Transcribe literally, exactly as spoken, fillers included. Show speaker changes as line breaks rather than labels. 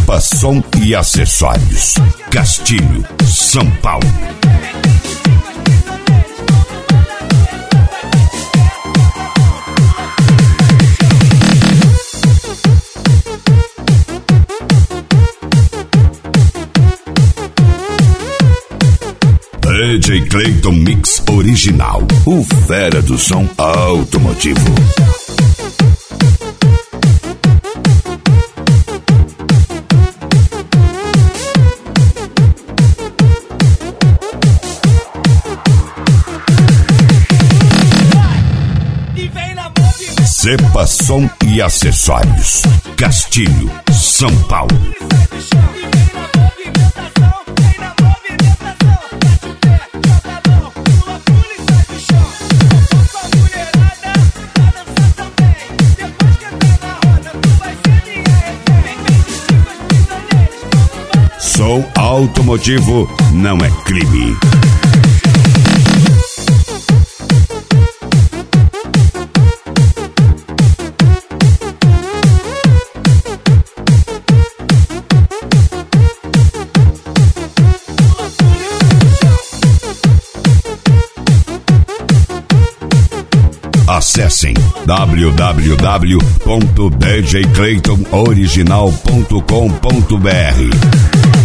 Cepa Som e Acessórios, Castilho, São Paulo. D J Clayton Mix Original, o fera do som automotivo. Cepa Som e Acessórios, Castilho, São Paulo. Som automotivo não é crime. Acessem w w w ponto d j clayton original ponto com ponto b r.